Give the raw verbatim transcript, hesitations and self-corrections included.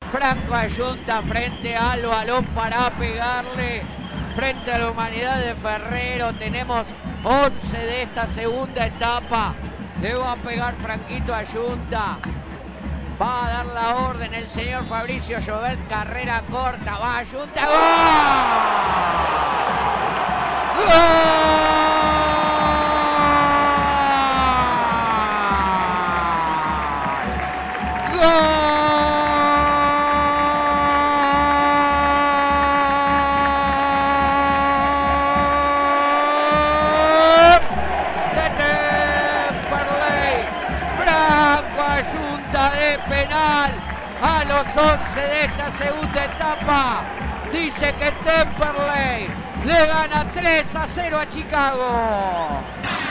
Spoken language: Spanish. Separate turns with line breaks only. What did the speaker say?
Franco Ayunta frente al balón para pegarle. Frente a la Humanidad de Ferrero. Tenemos once de esta segunda etapa. Le va a pegar Franquito Ayunta. Va a dar la orden el señor Fabricio Llobet. Carrera corta. Va Ayunta. ¡Gol! ¡Gol! ¡Gol! De penal a los once de esta segunda etapa. Dice que Temperley le gana tres a cero a Chicago.